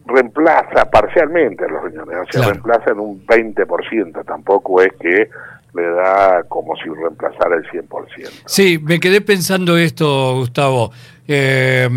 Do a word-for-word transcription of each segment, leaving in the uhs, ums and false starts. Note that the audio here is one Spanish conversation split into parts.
reemplaza parcialmente a los riñones, o sea, claro, reemplaza en un veinte por ciento, tampoco es que le da como si reemplazara el cien por ciento. Sí, me quedé pensando esto, Gustavo. Eh,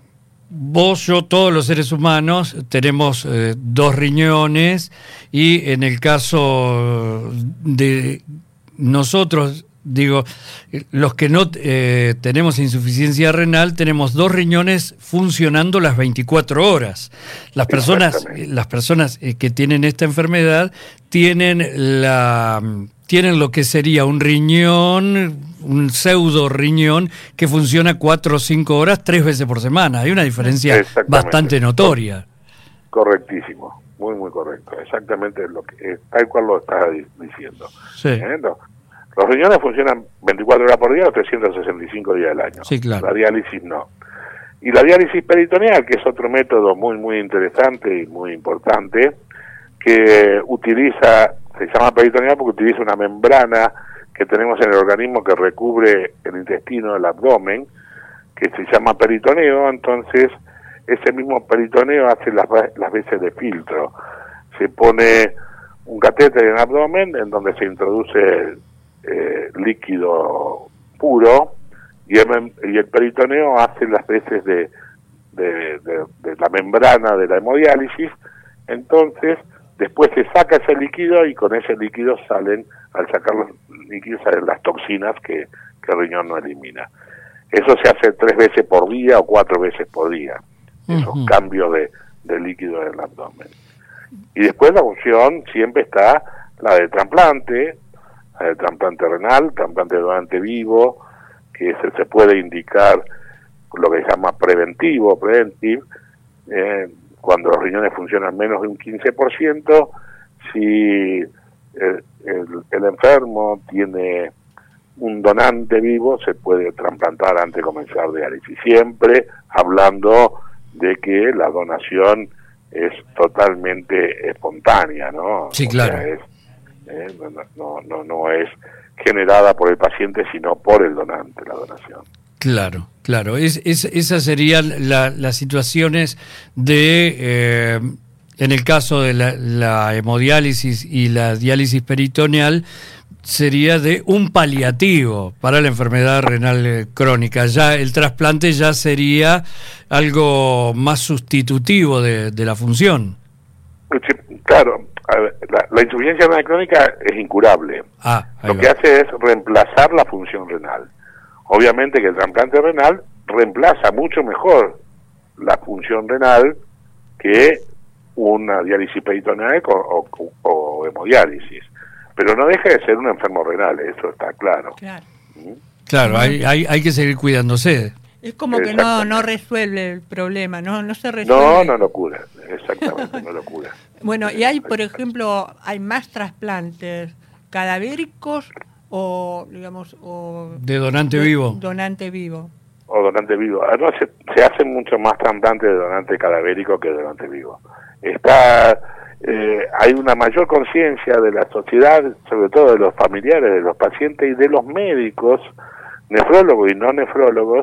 vos, yo, todos los seres humanos tenemos eh, dos riñones y en el caso de nosotros, digo, los que no eh, tenemos insuficiencia renal, tenemos dos riñones funcionando las veinticuatro horas. Las personas, las personas que tienen esta enfermedad tienen la tienen lo que sería un riñón, un pseudo riñón que funciona cuatro o cinco horas, tres veces por semana. Hay una diferencia bastante notoria. Correctísimo, muy muy correcto. Exactamente lo que es, tal cual lo estás diciendo. Sí. ¿Eh? No. Los riñones funcionan veinticuatro horas por día o trescientos sesenta y cinco días del año. Sí, claro. La diálisis no. Y la diálisis peritoneal, que es otro método muy muy interesante y muy importante, que utiliza, se llama peritoneal porque utiliza una membrana que tenemos en el organismo que recubre el intestino, el abdomen, que se llama peritoneo. Entonces, ese mismo peritoneo hace las, las veces de filtro. Se pone un catéter en el abdomen en donde se introduce Eh, líquido puro y el, y el peritoneo hace las veces de, de, de, de la membrana de la hemodiálisis. Entonces después se saca ese líquido y con ese líquido salen, al sacar los líquidos salen las toxinas que, que el riñón no elimina. Eso se hace tres veces por día o cuatro veces por día, esos uh-huh. cambios de, de líquido en el abdomen. Y después la función siempre está la de trasplante, el trasplante renal, trasplante de donante vivo, que se, se puede indicar lo que se llama preventivo, preventive, eh, cuando los riñones funcionan menos de un quince por ciento, si el, el, el enfermo tiene un donante vivo, se puede trasplantar antes de comenzar diálisis, siempre hablando de que la donación es totalmente espontánea, ¿no? Sí, claro. O sea, es, Eh, no, no, no, no es generada por el paciente, sino por el donante, la donación. Claro, claro. Es, es, esas serían la, las situaciones de, eh, en el caso de la, la hemodiálisis y la diálisis peritoneal, sería de un paliativo para la enfermedad renal crónica. Ya el trasplante ya sería algo más sustitutivo de, de la función. Claro. A ver, la, la insuficiencia renal crónica es incurable. Ah, Lo va. que hace es reemplazar la función renal. Obviamente que el trasplante renal reemplaza mucho mejor la función renal que una diálisis peritoneal o, o, o hemodiálisis. Pero no deja de ser un enfermo renal, eso está claro. Claro, ¿Mm? Claro, hay, hay, hay que seguir cuidándose. es como que no, no resuelve el problema, no, no se resuelve. No, no lo cura, exactamente, no lo cura. Bueno, y hay, por ejemplo, hay más trasplantes cadavéricos o, digamos, o de donante de, vivo. Donante vivo. O donante vivo. Además, se, se hacen mucho más trasplantes de donante cadavérico que de donante vivo. Está, eh, hay una mayor conciencia de la sociedad, sobre todo de los familiares, de los pacientes y de los médicos, nefrólogos y no nefrólogos,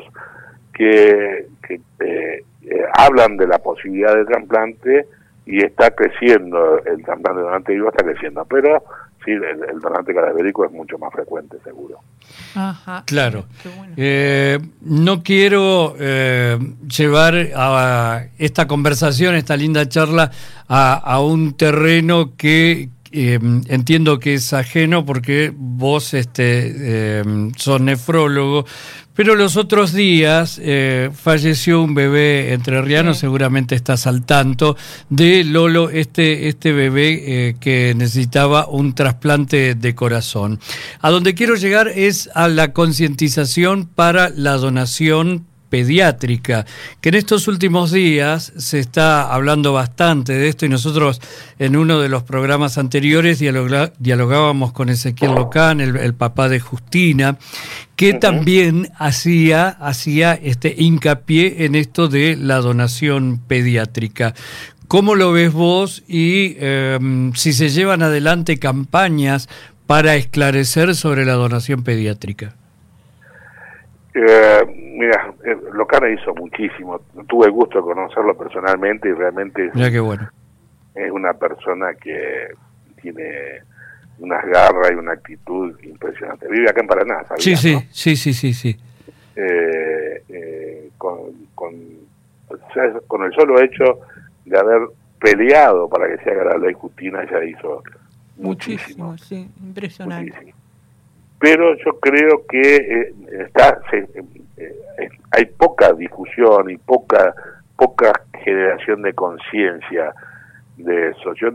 que, que eh, eh, hablan de la posibilidad de trasplante. Y está creciendo, el trasplante de donante vivo está creciendo, pero sí, el, el donante cadavérico es mucho más frecuente, seguro. Ajá. Claro. Qué bueno. Eh, no quiero eh, llevar a esta conversación, esta linda charla, a, a un terreno que eh, entiendo que es ajeno porque vos este, eh, sos nefrólogo. Pero los otros días eh, falleció un bebé entrerriano, sí. Seguramente estás al tanto, de Lolo, este, este bebé eh, que necesitaba un trasplante de corazón. A donde quiero llegar es a la concientización para la donación pediátrica, que en estos últimos días se está hablando bastante de esto y nosotros en uno de los programas anteriores dialoga, dialogábamos con Ezequiel Locán, el, el papá de Justina, que uh-huh. también hacía, hacía este hincapié en esto de la donación pediátrica. ¿Cómo lo ves vos y eh, si se llevan adelante campañas para esclarecer sobre la donación pediátrica? Eh... mira, eh, Locana hizo muchísimo. Tuve el gusto de conocerlo personalmente y realmente es, Mira qué bueno. es una persona que tiene unas garras y una actitud impresionante. Vive acá en Paraná, ¿sabías, Sí, sí, no? sí, sí, sí, sí. Eh, eh, con, con, o sea, con el solo hecho de haber peleado para que se haga la ley Justina ya hizo muchísimo. Muchísimo, sí, impresionante. Muchísimo. Pero yo creo que eh, está se, eh, eh, hay poca discusión y poca poca generación de conciencia de eso. Yo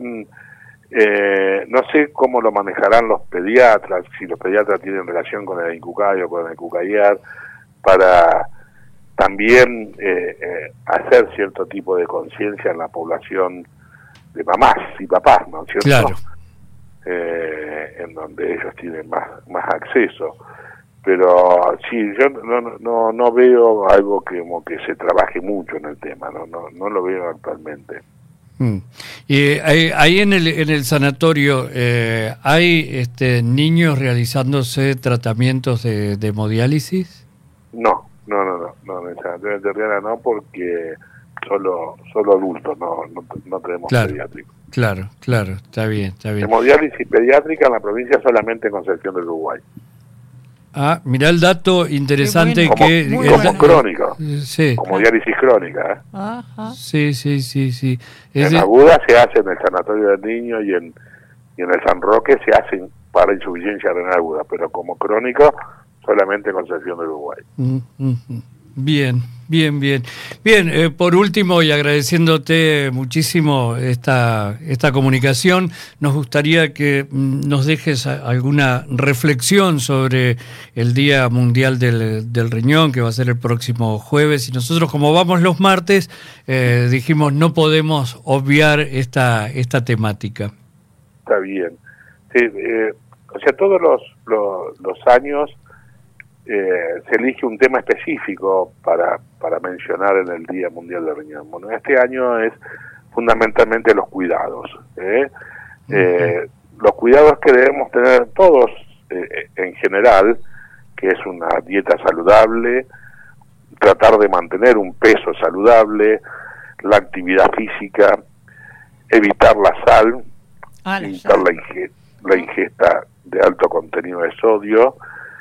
eh, no sé cómo lo manejarán los pediatras, si los pediatras tienen relación con el INCUCAI o con el CUCAIAR, para también eh, eh, hacer cierto tipo de conciencia en la población de mamás y papás, ¿no es cierto? Claro. Eh, en donde ellos tienen más más acceso, pero sí, yo no no no veo algo que como que se trabaje mucho en el tema, no no no lo veo actualmente. Mm. Y ahí, ahí en el en el sanatorio eh, hay este niños realizándose tratamientos de, de hemodiálisis. No, no, no, no, no, en el sanatorio de Terriana no, porque solo solo adultos, no no, no tenemos Claro. pediátricos. Claro, claro, está bien, está bien. Hemodiálisis pediátrica en la provincia solamente en Concepción del Uruguay. Ah, mirá el dato interesante Qué Como, que... Muy como bueno. crónico, Sí, como diálisis crónica, ¿eh? Ajá. sí, sí, sí, sí. Es En de- aguda se hace en el Sanatorio del Niño y en, y en el San Roque se hacen para insuficiencia renal aguda, pero como crónico solamente en Concepción del Uruguay. Mm, mm, mm. Bien, bien, bien. Bien, eh, por último, y agradeciéndote muchísimo esta, esta comunicación, nos gustaría que mm, nos dejes a- alguna reflexión sobre el Día Mundial del, del Riñón, que va a ser el próximo jueves, y nosotros, como vamos los martes, eh, dijimos no podemos obviar esta, esta temática. Está bien. Sí, eh, o sea, todos los, los, los años eh, se elige un tema específico para, para mencionar en el Día Mundial del Riñón. Bueno, este año es fundamentalmente los cuidados. ¿eh? Uh-huh. Eh, los cuidados que debemos tener todos eh, en general, que es una dieta saludable, tratar de mantener un peso saludable, la actividad física, evitar la sal, Ah, la evitar sal. la, inge- la ingesta de alto contenido de sodio,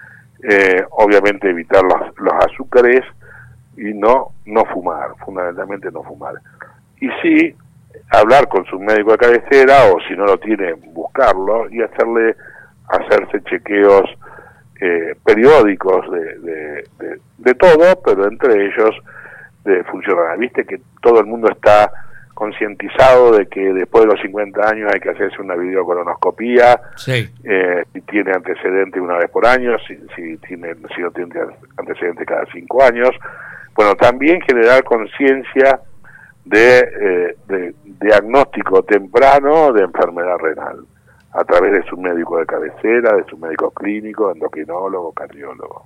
eh, obviamente evitar los, los azúcares y no no fumar, fundamentalmente no fumar. Y sí, hablar con su médico de cabecera, o si no lo tiene, buscarlo y hacerle hacerse chequeos eh, periódicos de, de, de, de todo, pero entre ellos de funcionar. Viste que todo el mundo está concientizado de que después de los cincuenta años hay que hacerse una videocolonoscopía, Sí. eh, si tiene antecedente una vez por año, si, si, tiene, si no tiene antecedente cada cinco años. Bueno, también generar conciencia de, eh, de diagnóstico temprano de enfermedad renal a través de su médico de cabecera, de su médico clínico, endocrinólogo, cardiólogo.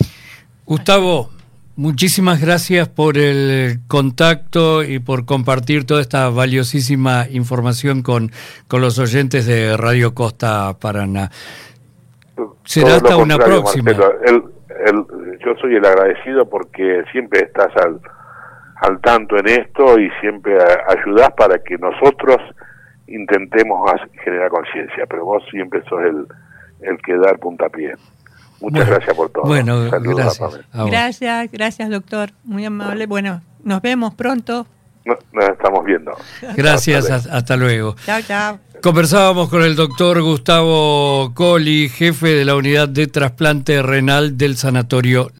Gustavo, muchísimas gracias por el contacto y por compartir toda esta valiosísima información con, con los oyentes de Radio Costa Paraná. Será hasta una próxima. Marcelo, el, el, yo soy el agradecido porque siempre estás al, al tanto en esto y siempre ayudás para que nosotros intentemos generar conciencia, pero vos siempre sos el, el que da el puntapié. Muchas bueno, gracias por todo. Bueno, Saludos, gracias. Gracias, gracias doctor, muy amable. Bueno, nos vemos pronto. No, nos estamos viendo. Gracias, hasta, hasta luego. Chao, chao. Conversábamos con el doctor Gustavo Colli, jefe de la unidad de trasplante renal del Sanatorio